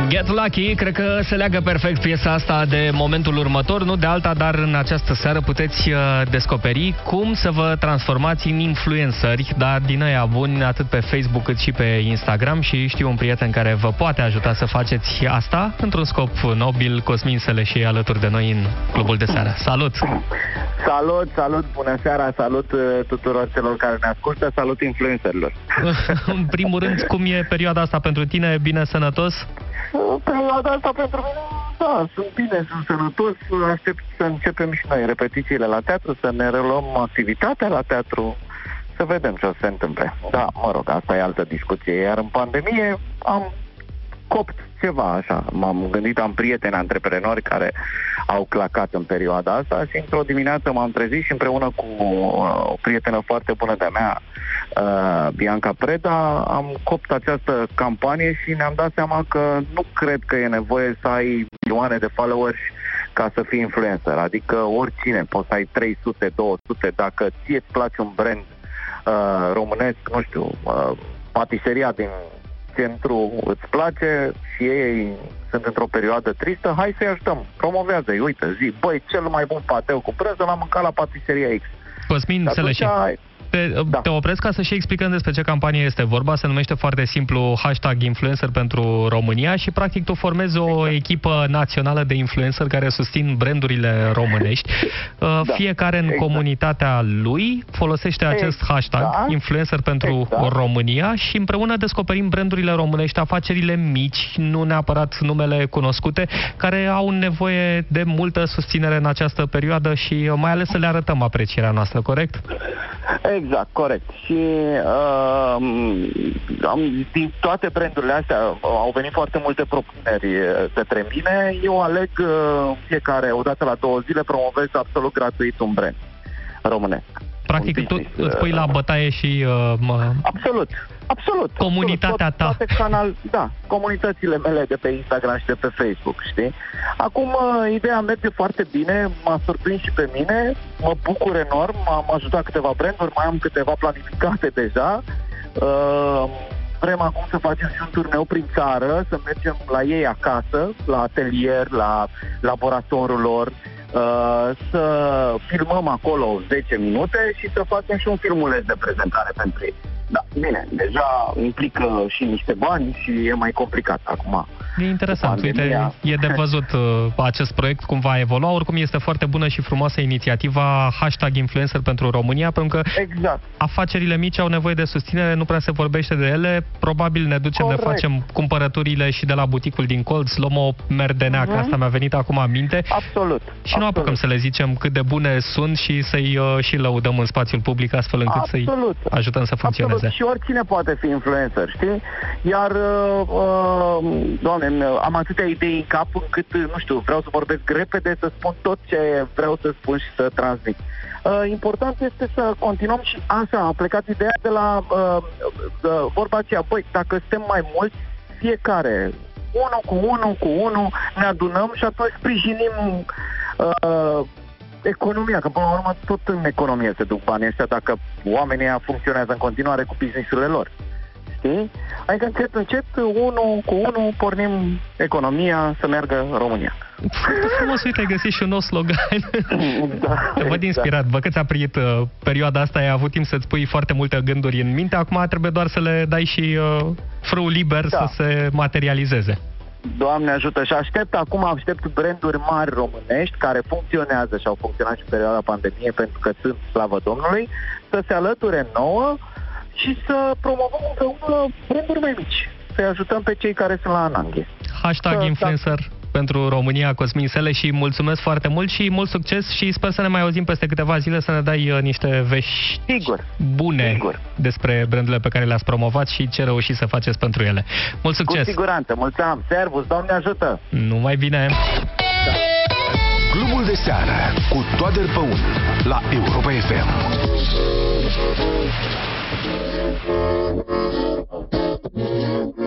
Get Lucky, cred că se leagă perfect piesa asta de momentul următor, nu de alta, dar în această seară puteți descoperi cum să vă transformați în influenceri, dar din ăia buni, atât pe Facebook cât și pe Instagram, și știu un prieten care vă poate ajuta să faceți asta într-un scop nobil. Cosmin Seleși alături de noi în Clubul de Seară. Salut! Salut, bună seara, salut tuturor celor care ne ascultă, salut influencerilor. În primul rând, cum e perioada asta pentru tine? Bine, sănătos? Perioada asta pentru mine, da, sunt bine, sunt sănătos, aștept să începem și noi repetițiile la teatru, să ne reluăm activitatea la teatru, să vedem ce o să se întâmple. Da, mă rog, asta e altă discuție, iar în pandemie am copt ceva așa, m-am gândit, am prieteni antreprenori care au clacat în perioada asta și într-o dimineață m-am trezit și împreună cu o prietenă foarte bună de-a mea, Bianca Preda, am copt această campanie și ne-am dat seama că nu cred că e nevoie să ai milioane de followers ca să fii influencer, adică oricine, poți să ai 300, 200, dacă ție îți place un brand românesc, nu știu, patiseria din centru îți place și ei sunt într-o perioadă tristă, hai să-i ajutăm, promovează-i, uite, zi, băi, cel mai bun pateu cu brânză l-am mâncat la patiseria X. Cosmin Seleși, te opresc ca să și explicăm despre ce campanie este vorba. Se numește foarte simplu #influencer pentru România și practic tu formezi o echipă națională de influencer care susțin brandurile românești. Fiecare în comunitatea lui folosește acest hashtag, influencer pentru România, și împreună descoperim brandurile românești, afacerile mici, nu neapărat numele cunoscute, care au nevoie de multă susținere în această perioadă și mai ales să le arătăm aprecierea noastră, corect? Exact, corect. Și din toate brandurile astea au venit foarte multe propuneri către mine. Eu aleg fiecare, odată la 2 zile, promovez absolut gratuit un brand românesc. Practic tu îți pui la bătaie și Absolut. Comunitatea ta. Comunitățile mele de pe Instagram și de pe Facebook, știi? Acum, ideea merge foarte bine, m-a surprins și pe mine, mă bucur enorm, am ajutat câteva branduri, mai am câteva planificate deja. Vrem acum să facem și un turneu prin țară, să mergem la ei acasă, la atelier, la laboratorul lor, să filmăm acolo 10 minute și să facem și un filmuleț de prezentare pentru ei. Da, bine, deja implică și niște bani și e mai complicat acum. E interesant, uite, e de văzut acest proiect cum va evolua. Oricum este foarte bună și frumoasă inițiativa #influencer pentru România, pentru că afacerile mici au nevoie de susținere, nu prea se vorbește de ele. Probabil ne ducem, ne facem cumpărăturile și de la buticul din colț, luăm o merdenea, că asta mi-a venit acum în minte. Absolut. Și nu apucăm să le zicem cât de bune sunt și să-i și lăudăm în spațiul public, astfel încât să-i ajutăm să funcționeze. Și oricine poate fi influencer, știi? Iar, Doamne, am atâtea idei în cap încât, nu știu, vreau să vorbesc repede, să spun tot ce vreau să spun și să transmit. Important este să continuăm și așa, a plecat ideea de la vorba aceea, băi, dacă suntem mai mulți, fiecare, unul cu unul, ne adunăm și atunci sprijinim economia, că până la urmă tot în economie se duc banii ăștia dacă oamenii ăia funcționează în continuare cu business-urile lor. Știi? Adică încet, unul cu unul, pornim economia să meargă România. Foarte frumos, uite, ai găsit și un nou slogan. Te văd inspirat. Văd că ți-a prit perioada asta, ai avut timp să-ți pui foarte multe gânduri în minte, acum trebuie doar să le dai și frâu liber să se materializeze. Doamne ajută, și aștept branduri mari românești care funcționează și au funcționat și în perioada pandemiei pentru că sunt, slavă Domnului, să se alăture nouă și să promovăm împreună branduri mai mici. Să-i ajutăm pe cei care sunt la ananghe. #influencer pentru România, Cosmin Seleși, mulțumesc foarte mult și mult succes și sper să ne mai auzim peste câteva zile să ne dai niște vești bune despre brandurile pe care le-ați promovat și ce reușiți să faceți pentru ele. Mult succes! Cu siguranță, mulțumim! Servus, Doamne ajută! Numai bine! Clubul de seară cu Toader Păun la Europa FM.